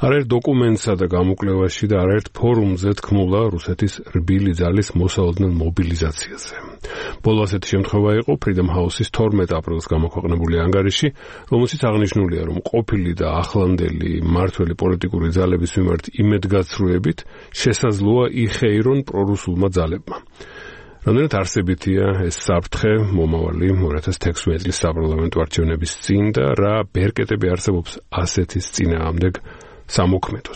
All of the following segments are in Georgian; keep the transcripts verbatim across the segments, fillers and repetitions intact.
არაერთ დოკუმენტსა და გამოკვლევაში და არაერთ ფორუმზე თქმულა რუსეთის რბილი ძალის მოსალოდნელ მობილიზაციაზე. ბოლო ასეთი შემთხვევა იყო Freedom House-ის თორმეტ აპრილს გამოქვეყნებული ანგარიში, რომელშიც აღნიშნულია, რომ ყოფილი და ახლანდელი მმართველი პოლიტიკური ძალების მიმართ იმედგაცრუებით შესაძლოა იხეირონ პრორუსულმა ძალებმა. რამდენად არსებითია ეს საფრთხე მომავალი ორი ათას თექვსმეტი წლის საპარლამენტო არჩევნების წინ და რა ბერკეტები არსებობს ასეთის წინააღმდეგ სამოქმედოდ.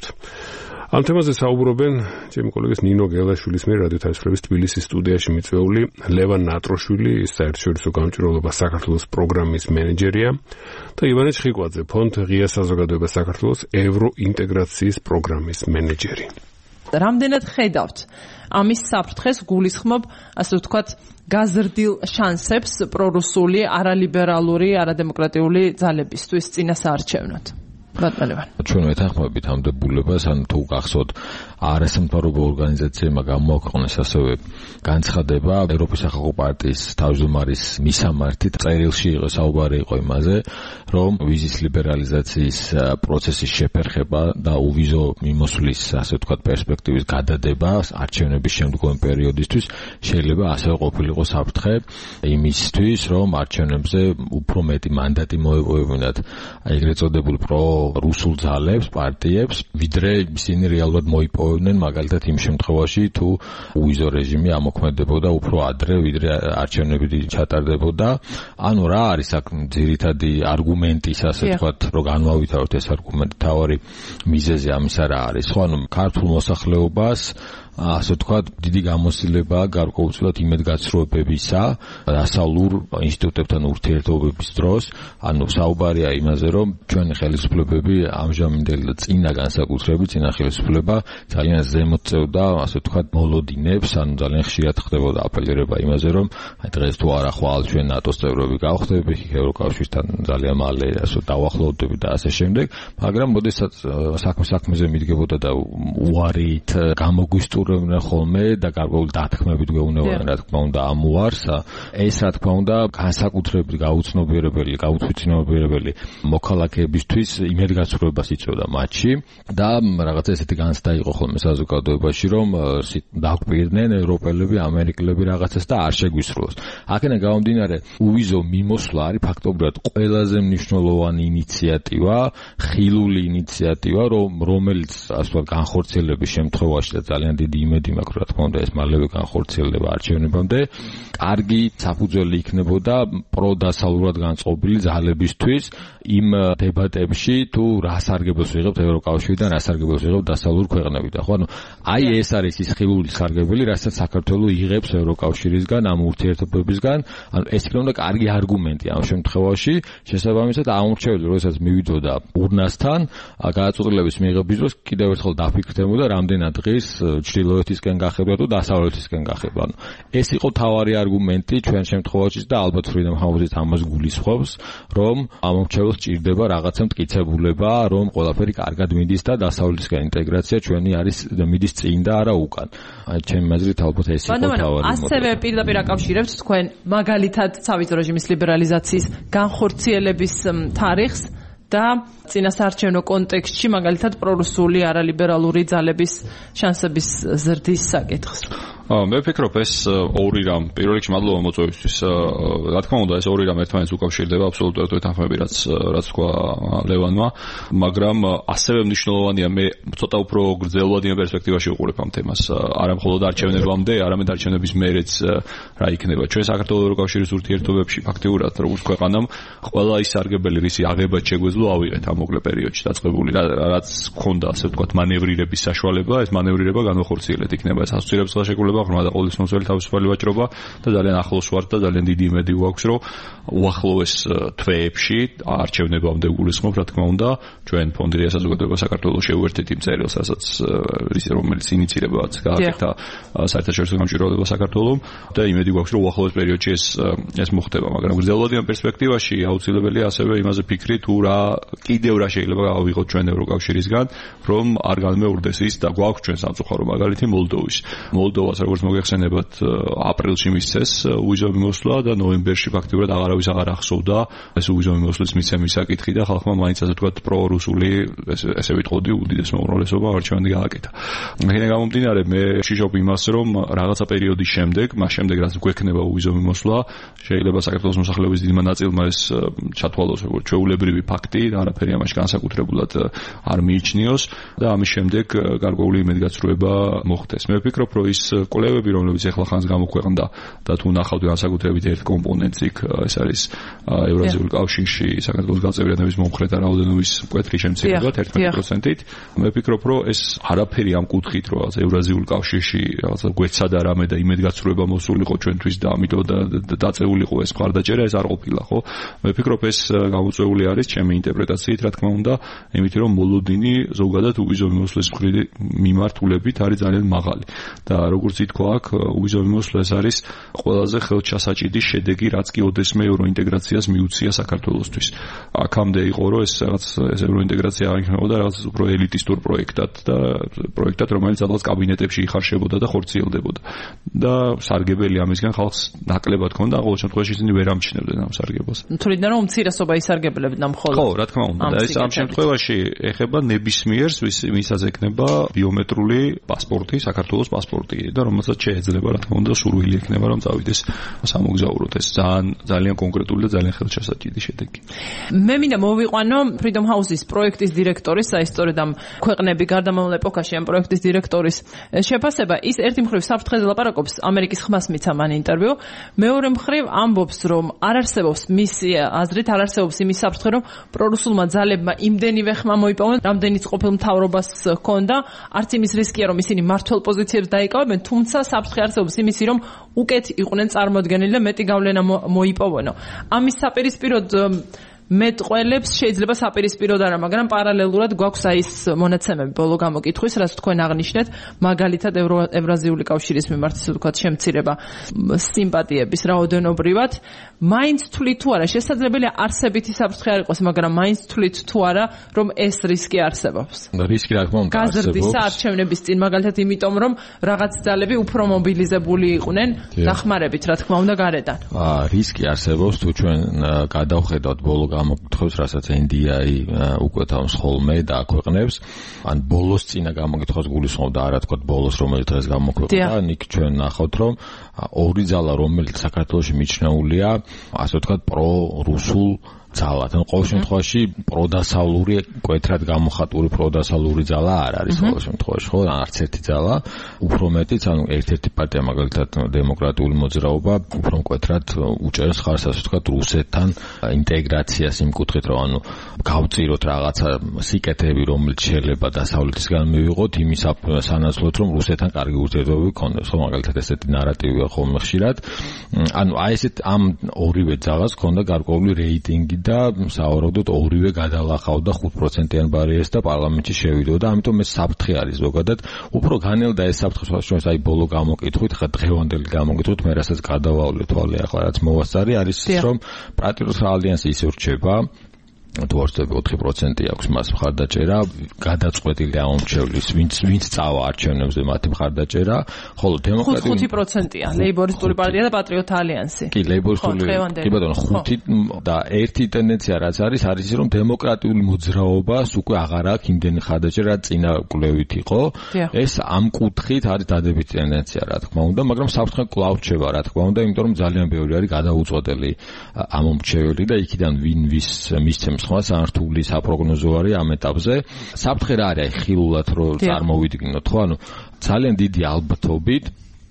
ამ თემაზე საუბრობენ ჩემი კოლეგის ნინო გელაშვილის მიერ რადიო თავისუფლების თბილისის სტუდიაში მიწვეული ლევან ნატროშვილი, საერთაშორისო გამჭვირვალობა საქართველოს პროგრამის მენეჯერია და ივანე ჩხიკვაძე, ფონდ ღია საზოგადოება საქართველოს ევროინტეგრაციის პროგრამის მენეჯერი. რამდენად ხედავთ ამის საფრთხეს გულისხმობ, ასე ვთქვათ, გაზრდილ შანსებს პრორუსული, არალიბერალური, არადემოკრატიული ძალებისთვის წინასაარჩევნოდ? ჩვენ ვეთანხმებით ამ დებულებას, ან თუ გახსოვთ არასამთავრობო ორგანიზაციებმა გამოაქვეყნეს ასევე განცხადება ევროპის სახალხო პარტიის თავმჯდომარის მისამართით წერილში იყო საუბარი იყო იმაზე, რომ ვიზის ლიბერალიზაციის პროცესის შეფერხება და უვიზო მიმოსვლის, ასე ვთქვათ, პერსპექტივის გადადება არჩევნების შემდგომი პერიოდისთვის შეიძლება ასევე ყოფილიყო საფრთხე იმისთვის, რომ არჩევნებზე უფრო მეტი მანდატი მოეპოვებინათ ეგრეთ წოდებულ პრო რუსულ ძალებს, პარტიებს, ვიდრე ისინი რეალურად მოიპოვებდნენ მაგალითად იმ შემთხვევაში, თუ უვიზო რეჟიმი ამოქმედებოდა უფრო ადრე, ვიდრე არჩევნები ჩატარდებოდა. ანუ რა არის აქ ძირითადი არგუმენტი, ასე ვთქვათ, რომ განვავითაროთ ეს არგუმენტი, თავარი მიზეზი ამისა რა არის? ხო, ანუ ქართულ მოსახლეობას ასე ვთქვათ, დიდი გამოცდილება გარკვეულწილად იმედგაცრუებებისა დასავლურ ინსტიტუტებთან ურთიერთობების დროს, ანუ საუბარია იმაზე, რომ ჩვენი ხელისუფლებები ამჟამინდელი და წინა განსაკუთრებით წინა ხელისუფლება ძალიან ზემოთ წევდა, ასე ვთქვათ, მოლოდინებს, ანუ ძალიან ხშირად ხდებოდა აპელირება იმაზე, რომ აი დღეს თუ არა ხვალ ჩვენ ნატოს წევრები გავხდებით, ევროკავშირთან ძალიან მალე ასე დავახლოვდებით და ასე შემდეგ, მაგრამ მოდესაც საქმე საქმეზე მიდგებოდა და უარით გამოგვისტურ ხოლმე და გარკვეული დათქმებით გვეუბნებოდნენ, რა თქმა უნდა, ამ უარს. ეს რა თქმა უნდა განსაკუთრებით გაუცნობიერებელი, გაუცნობიერებელი მოქალაქეებისთვის იმედგაცრუებას იწვევდა მათში და რაღაცა ესეთი განცდა იყო ხოლმე საზოგადოებაში, რომ დაგვპირდნენ ევროპელები, ამერიკელები რაღაცას და არ შეგვისრულოს. აქედან გამომდინარე, უვიზო მიმოსვლა არის ფაქტობრივად ყველაზე მნიშვნელოვანი ინიციატივა, ხილული ინიციატივა, რომელიც ასე ვთქვათ, განხორციელების შემთხვევაში და ძალიან დიდი იმედი მაქვს, რა თქმა უნდა, ეს მალევე განხორციელდება არჩევნებამდე. კარგი საფუძველი იქნებოდა პროდასავლურად განწყობილი ძალებისთვის იმ დებატებში, თუ რა სარგებელს ვიღებთ ევროკავშირიდან, რა სარგებელს ვიღებთ დასავლურ ქვეყნებიდან. ხო, ანუ აი ეს არის ის ხილული სარგებელი, რასაც საქართველო იღებს ევროკავშირისგან, ამ ურთიერთობებისგან. ანუ ეს იქნებოდა კარგი არგუმენტი ამ შემთხვევაში. შესაბამისად, ამორჩეველი, როდესაც მივიდოდა ურნასთან, გადაწყვეტილების მიღების დროს კიდევ ერთხელ დაფიქრდებოდა, რამდენად დღის ჩრდილოეთისკენ გახება თუ დასავლეთისკენ გახება. ანუ ეს იყო თავარი არგუმენტი ჩვენ შემთხვევაში და ალბათ Freedom House-ით ამას გულისხმობს, რომ ამორჩეველს ჭირდება რაღაცა მტკიცებულება, რომ ყველაფერი კარგად მიდის და დასავლეთისკენ ინტეგრაცია ჩვენი არის მიდის წინ და არა უკან. აი ჩემი აზრით ალბათ ეს იყო თავარი. ასევე პირდაპირ აკავშირებთ თქვენ მაგალითად ცავით რეჟიმის ლიბერალიზაციის განხორციელების თარიღს და წინასაარჩევნო კონტექსტში მაგალითად პრორუსული არალიბერალური ძალების შანსების ზრდის საკითხს. მე ვფიქრობ ეს ორი რამ, პირველ რიგში მადლობა მოწვევისთვის. რა თქმა უნდა, ეს ორი რამ ერთმანეთს უკავშირდება, აბსოლუტურად ვეთანხმები, რაც რაც თქვა ლევანმა, მაგრამ ასევე მნიშვნელოვანია, მე ცოტა უფრო გრძელვად იმ პერსპექტივაში ვიყურებ ამ თემას. არა მხოლოდ არჩევნებამდე, არამედ არჩევნების მერეც რა იქნება. ჩვენ საქართველოს ევროკავშირის ურთიერთობებში ფაქტიურად როგორც ქვეყანამ ყველა ის სარგებელი, რისი აღება შეგვეძლო, ავიღეთ ამ მოკლე პერიოდში დაწყებული, რაც ჰქონდა, ასე ვთქვათ, მანევრირების საშუალება, ეს მანევრირება განახორციელეთ, იქნება ეს ასოცირების ხელშეკრულება, ღრმა და ყოვლისმომცველი თავისუფალი ვაჭრობა და ძალიან ახლოს ვართ და ძალიან დიდი იმედი გვაქვს, რომ უახლოეს თვეებში არჩევნებამდე გულისხმობ, რა თქმა უნდა, ჩვენ ფონდი ღია საზოგადოება საქართველოს შევერთეთ იმ წერილს, რასაც ის რომელიც ინიცირებაც გააკეთა საერთაშორისო გამჭვირვალობა საქართველოს და იმედი გვაქვს, რომ უახლოეს პერიოდში ეს ეს მოხდება, მაგრამ გრძელვად იმ პერსპექტივაში აუცილებელია ასევე იმაზე ფიქრი, თუ რა კიდევ რა შეიძლება გავიღოთ ჩვენ ევროკავშირისგან, რომ არ განმეორდეს ის და გვაქვს ჩვენ სამწუხარო მაგალითი მოლდოვის. მოლდოვას როგორც მოგეხსენებათ, აპრილში მისცეს უვიზოვი მოსვლა და ნოემბერში ფაქტიურად აღარავის აღარ ახსოვდა ეს უვიზოვი მოსვლის მიცემის საკითხი და ხალხმა მაინც ასე ვთქვათ პრორუსული ესე ვიტყოდი უდიდეს უმრავლესობა არჩევანი გააკეთა. აქედან გამომდინარე მე შიშობ იმას რომ რაღაცა პერიოდის შემდეგ, მას შემდეგ რაც გვექნება უვიზოვი მოსვლა, შეიძლება საქართველოს მოსახლეობის დიდმა ნაწილმა ეს ჩათვალოს როგორც ჩვეულებრივი ფაქტი და არაფერი ამაში განსაკუთრებულად არ მიიჩნიოს და ამის შემდეგ გარკვეული იმედგაცრუება მოხდეს. მე ვფიქრობ, რომ ის კვლევები, რომლებიც ახლა ხანს გამოქვეყნდა და თუ ნახავთ განსაკუთრებით ერთ კომპონენტს იქ, ეს არის ევრაზიული კავშირში საქართველოს გაწევრიანების მომხრეთა რაოდენობის მკვეთრი შემცირება ერთმეტი პროცენტით. მე ვფიქრობ, რომ ეს არაფერი ამ კუთხით, რომ ევრაზიული კავშირში რაღაცა გვეცადა რამე და იმედგაცრუება მოსულიყო ჩვენთვის და ამიტომ დაწეულიყო ეს მხარდაჭერა, ეს არ ყოფილა, ხო? მე ვფიქრობ, ეს გამოწვეული არის ჩემი ინტერპრეტაციით, რა თქმა უნდა, იმით რომ მოლოდინი ზოგადად უვიზოვი მოსვლის მიმართულებით არის ძალიან მაღალი. და როგორც ითქვა აქ, უვიზოვი მოსვლა ეს არის ყველაზე ხელჩასაჭიდი შედეგი, რაც კი ოდესმე ევროინტეგრაციას მიუცია საქართველოსთვის. აქამდე იყო, რომ ეს რაღაც ეს ევროინტეგრაცია აღიქმებოდა რაღაც უფრო ელიტისტურ პროექტად და პროექტად, რომელიც სადღაც კაბინეტებში იხარშებოდა და ხორციელდებოდა. და სარგებელი ამისგან ხალხს ნაკლებად ჰქონდა, ყოველ შემთხვევაში ისინი ვერ ამჩნევდნენ ამ სარგებელს. თუმცა რომ უმცირესობა ისარგებლებდა მხოლოდ. ხო, რა თქმა უნდა. და ეს ამ შემთხვევაში ეხება ნებისმიერს, ვისაც ექნება ბიომეტრიული პასპორტი, საქართველოს პასპორტი და რომელსაც შეეძლება, რა თქმა უნდა, სურვილი ექნება, რომ წავიდეს სამოგზაუროდ. ეს ძალიან ძალიან კონკრეტული და ძალიან ხელჩასაჭიდი შედეგი. მე მინდა მოვიყვანო Freedom House-ის პროექტის დირექტორის, საისტორიოდ ამ ქვეყნები გარდამავალ ეპოქაში ამ პროექტის დირექტორის შეფასება. ის ერთი მხრივ საფრთხეზე ლაპარაკობს, ამერიკის ხმას მიცა მან ინტერვიუ, მეორე მხრივ ამბობს, რომ არ არსებობს მისი აზრით, არ არსებობს იმის საფრთხე, რომ პრორუსულმა ძალებმა იმდენივე ხმა მოიპოვონ, რამდენიც ყოფილ მთავრობას ჰქონდა, არც იმის რისკია, რომ ისინი მმართველ პოზიციებს დაიკავებენ, თუმცა საფრთხე არსებობს იმისი, რომ უკეთ იყვნენ წარმოდგენილი და მეტი გავლენა მოიპოვონო. ამის საპირისპიროდ მეტყველებს შეიძლება საპირისპიროდ არა, მაგრამ პარალელურად გვაქვს აი ეს მონაცემები ბოლო გამოკითხვის, რაც თქვენ აღნიშნეთ, მაგალითად ევრაზიული კავშირის მიმართ ისე ვთქვათ შემცირება სიმპათიების რაოდენობრივად. მაინც თვლით თუ არა, შესაძლებელია არსებითი საფრთხე არ იყოს, მაგრამ მაინც თვლით თუ არა, რომ ეს რისკი არსებობს. რისკი რა თქმა უნდა არსებობს. გაზრდის საარჩევნების წინ მაგალითად იმიტომ, რომ რაღაც ძალები უფრო მობილიზებული იყვნენ დახმარებით, რა თქმა უნდა, გარედან. აა რისკი არსებობს, თუ ჩვენ გადავხედავთ ბოლო გამოკითხვებს, რასაც ენ დი აი უკვე თავს ხოლმე და აქვეყნებს, ან ბოლოს წინა გამოკითხვას გულისხმობდა, არა თქვა ბოლოს რომელიც დღეს გამოქვეყნდა, იქ ჩვენ ნახავთ, რომ ორი ძალა, რომელიც საქართველოში მიჩნეულია, ასე ვთქვათ, პრო-რუსულ ძალად. ან ყოველ შემთხვევაში პროდასავლური, მკვეთრად გამოხატული პროდასავლური ძალა არ არის ყოველ შემთხვევაში, ხო? არც ერთი ძალა, უფრო მეტიც, ანუ ერთ-ერთი პარტია, მაგალითად დემოკრატიული მოძრაობა, უფრო მკვეთრად უჭერს ხარს, ასე ვთქვათ, რუსეთთან ინტეგრაციას იმ კუთხით, რომ ანუ გავწიროთ რაღაცა სიკეთეები, რომელიც შეიძლება დასავლეთისგან მივიღოთ, იმის სანაცვლოდ, რომ რუსეთთან კარგი ურთიერთობები გქონდეს, ხო? მაგალითად ესეთი ნარატივია ხოლმე ხშირად. ანუ აი ესეთ ამ ორივე ძალას ჰქონდა გარკვეული რეიტინგი და საავადმყოფოდ ორივე გადალახავდა ხუთ პროცენტიან ბარიერს და პარლამენტში შევიდოდა, ამიტომ ეს საფრთხე არის ზოგადად. უფრო განელდა ეს საფრთხე ჩვენს აი ბოლო გამოკითხვით, ხა დღევანდელი გამოკითხვით, მე რასაც გადავავლე თვალე ახლა რაც მოვასწარი, არის ის, რომ პატრიოტთა ალიანსი ისე რჩება, თუ არ ვცდები ოთხი პროცენტი აქვს მას მხარდაჭერა, გადაწყვეტილი ამომრჩევლის, ვინც ვინც წავა არჩევნებზე მათი მხარდაჭერა, ხოლო დემოკრატიული ხუთი პროცენტია ლეიბორისტული პარტია და პატრიოტთა ალიანსი. კი, ლეიბორისტული, კი ბატონო, ხუთი და ერთი ტენდენცია რაც არის, არის ის, რომ დემოკრატიული მოძრაობას უკვე აღარ აქვს იმდენი მხარდაჭერა, წინა კვლევით იყო. ეს ამ კუთხით არის დადებითი ტენდენცია, რა თქმა უნდა, მაგრამ საფრთხე კვლავ რჩება, რა თქმა უნდა, იმიტომ რომ ძალიან ბევრი არის გადაუწყვეტელი ამომრჩეველი და იქიდან ვინ ვის მისცემს ხმას ართული საპროგნოზო არის ამ ეტაპზე. საფრთხე რა არის ხილულად რომ წარმოვიდგინოთ, ხო? ანუ ძალიან დიდი ალბათობით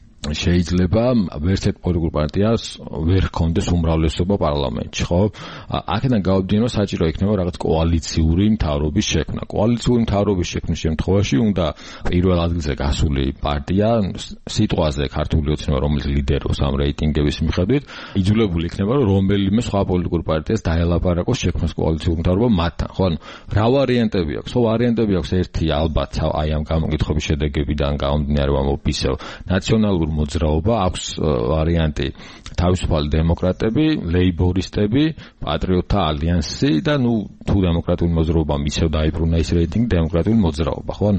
შეიძლება ვერცეთ პოლიტიკურ პარტიას ვერ ჰქონდეს უმრავლესობა პარლამენტში, ხო? აქედან გავდგენ, რომ საჭირო იქნება რაღაც კოალიციური მთავრობის შექმნა. კოალიციური მთავრობის შექმნის შემთხვევაში უნდა პირველ ადგილზე გასული პარტია, სიტყვაზე ქართული ოცნება, რომელიც ლიდერობს ამ რეიტინგების მიხედვით, იძულებული იქნება, რომ რომელიმე სხვა პოლიტიკურ პარტიას დაელაპარაკოს შექმნას კოალიციური მთავრობა მათთან, ხო? ანუ რა ვარიანტები აქვს? ხო, ვარიანტები აქვს ერთი ალბათ, აი ამ გამოკითხების შედეგებიდან გამომდინარე, ვამბობ ისევ ნაციონალური მოძრაობა, აქვს ვარიანტი თავისუფალი დემოკრატები, ლეიბორისტები, პატრიოტთა ალიანსი და ნუ თუ დემოკრატიული მოძრაობა მისევ დაიბრუნა ის რეიტინგი, დემოკრატიული მოძრაობა, ხო?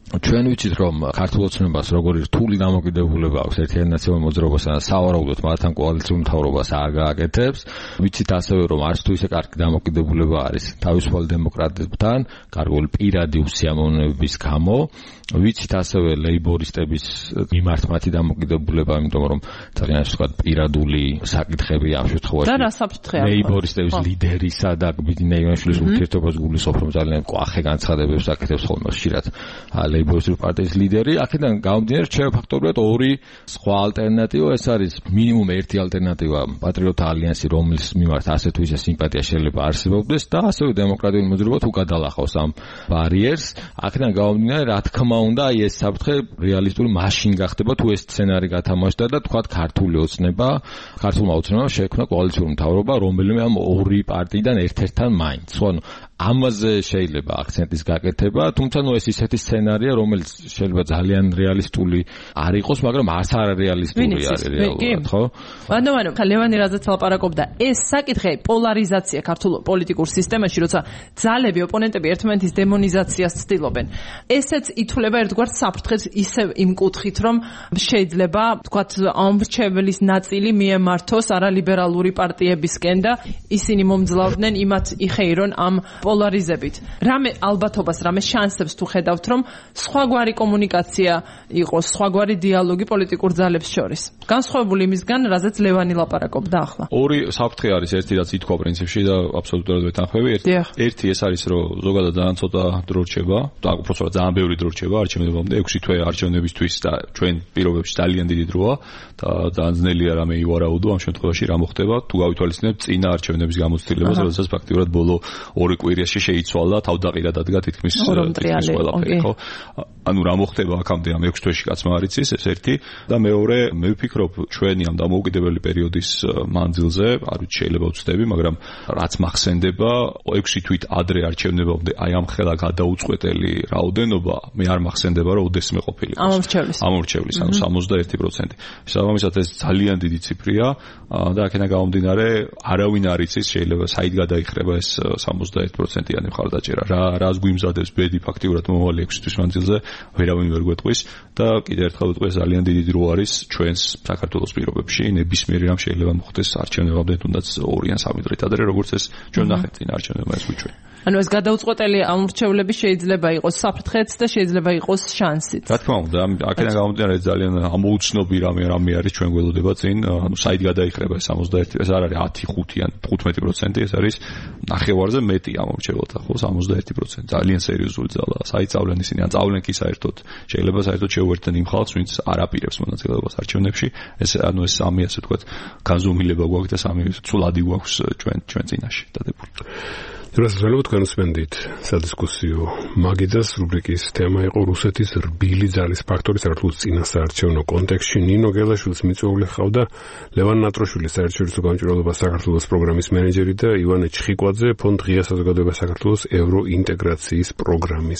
ჩვენ ვიცით რომ ქართულ ოცნებას როგორი რთული დამოკიდებულება აქვს ერთიანი ნაციონალურ მოძრაობასთან და სავარაუდოდ მათთან კოალიციურ მთავრობას არ გააკეთებს. ვიცით ასევე რომ არც თუ ისე კარგი დამოკიდებულება არის თავისუფალ დემოკრატებთან, გარკვეული პირადი უსიამოვნებების გამო. ვიცით ასევე ლეიბორისტების მიმართ მათი დამოკიდებულება, იმიტომ რომ ძალიან ისე ვთქვათ პირადული საკითხები ამ შემთხვევაში და რა საფრთხეა ლეიბორისტების ლიდერისა და ბიძინა ივანიშვილის ურთიერთობას გულისხმობ რომ ძალიან კვახე განცხადებებს აკეთებს ხოლმე ხშირად ლეიბორისტული პარტიის ლიდერი. აქედან გამომდინარე რჩება ფაქტობრივად ორი სხვა ალტერნატივა. ეს არის მინიმუმ ერთი ალტერნატივა პატრიოტთა ალიანსი, რომლის მიმართ ასე თუ ისე სიმპათია შეიძლება არსებობდეს და ასევე დემოკრატიული მოძრაობა თუ გადალახავს ამ ბარიერს. აქედან გამომდინარე რა თქმა უნდა აი ეს საფრთხე რეალისტური მაშინ გახდება თუ ეს სცენარი გათამაშდა და თქვათ ქართული ოცნება, ქართულმა ოცნებამ შექმნა კოალიციური მთავრობა, რომელიმე ამ ორი პარტიიდან ერთ-ერთთან მაინც. ხო, ამაზე შეიძლება აქცენტის გაკეთება, თუმცა ნუ ეს ისეთი სცენარია, რომელიც შეიძლება ძალიან რეალისტული არ იყოს, მაგრამ არც არარეალისტური არის რეალურად, ხო? ანუ ანუ ლევანი რაზეც ლაპარაკობდა, ეს საკითხი პოლარიზაცია ქართულ პოლიტიკურ სისტემაში, როცა ძალები, ოპონენტები ერთმანეთის დემონიზაციას ცდილობენ. ესეც ითვლება ერთგვარ საფრთხეს ისევ იმ კუთხით, რომ შეიძლება, თქვათ, ამრჩევლის ნაწილი მიემართოს არალიბერალური პარტიებისკენ და ისინი მომძლავრდნენ იმათ იხეირონ ამ პოლარიზებით. რამე ალბათობას, რამე შანსებს თუ ხედავთ, რომ სხვაგვარი კომუნიკაცია იყოს, სხვაგვარი დიალოგი პოლიტიკურ ძალებს შორის. განსხვავებული იმისგან, რაზეც ლევანი ლაპარაკობდა ახლა. ორი საფრთხე არის, ერთი რაც ითქვა პრინციპში და აბსოლუტურად ვეთანხმები. ერთი ეს არის, რომ ზოგადად ძალიან ცოტა დრო რჩება, და უბრალოდ ძალიან ბევრი დრო რჩება არჩევნებამდე, ექვსი თვე არჩევნებისთვის და ჩვენ პირობებში ძალიან დიდი დროა და ძალიან ძნელია რამე ივარაუდო ამ შემთხვევაში რა მოხდება, თუ გავითვალისწინებთ წინა არჩევნების გამოცდილებას, როდესაც ფაქტიურად ბოლო ორი კვირაში შეიცვალა, თავდაყირა დადგა თითქმის ყველაფერი, ხო? ანუ რა მოხდება აქამდე ამ ექვსი თვეში კაცმა არ იცის, ეს ერთი და მეორე, მე ვფიქრობ ჩვენი ამ დამოუკიდებელი პერიოდის მანძილზე, არ ვიცი შეიძლება ვცდები, მაგრამ რაც მახსენდება, ექვსი თვით ადრე არჩევნებამდე აი ამ ხელა გადაუწყვეტელი რაოდენობა, მე არ მახსენდება, რომ ოდესმე ყოფილიყოს. ამორჩევლის. ამორჩევლის, ანუ სამოცდაერთი პროცენტი. შესაბამისად ეს ძალიან დიდი ციფრია და აქედან გამომდინარე, არავინ არ იცის, შეიძლება საით გადაიხრება ეს სამოცდაერთი პროცენტიანი მხარდაჭერა. რა რას გვიმზადებს ბედი ფაქტიურად მომავალი ექვსი თვის მანძილზე, ვერავინ ვერ გვეტყვის და კიდევ ერთხელ ვიტყვი, ძალიან დიდი დრო არის ჩვენს საქართველოს პირობებში, ნებისმიერი რამ შეიძლება მოხდეს არჩევნებამდე, თუნდაც ორი ან სამი დღით ადრე, როგორც ეს ჩვენ ნახეთ წინ არჩევნებმა ეს გვიჩვენა. ანუ ეს გადაუწყვეტელი ამორჩევლები შეიძლება იყოს საფრთხეც და შეიძლება იყოს შანსიც. რა თქმა უნდა, აქედან გამომდინარე ძალიან ამოუცნობი რამე რამე არის ჩვენ გველოდება წინ, ანუ საით გადაიხრება ეს სამოცდაერთი, ეს არ არის ათი, ხუთი ან თხუთმეტი პროცენტი, ეს არის ნახევარზე მეტი ამორჩევლთა, ხო, სამოცდაერთი პროცენტი. ძალიან სერიოზული ძალაა. საით წავლენ ისინი, ან წავლენ კი საერთოდ. შეიძლება საერთოდ შეუერთდნენ იმ ხალხს, ვინც არ აპირებს მონაწილეობას არჩევნებში. ეს ანუ ეს სამი ასე ვთქვათ, განზომილება გვაქვს და სამი ცვლადი გვაქვს ჩვენ ჩვენ წინაშე დადებული. რასაძლებლად თქვენ უსმენდით სადისკუსიო მაგიდას რუბრიკის თემა იყო რუსეთის რბილი ძალის ფაქტორი საქართველოს წინასაარჩევნო კონტექსტში. ნინო გელაშვილის მიწვეული ხავდა, ლევან ნატროშვილი საერთაშორისო გამჭვირვალობა საქართველოს პროგრამის მენეჯერი და ივანე ჩხიკვაძე ფონდ ღია საზოგადოება საქართველოს ევროინტეგრაციის პროგრამის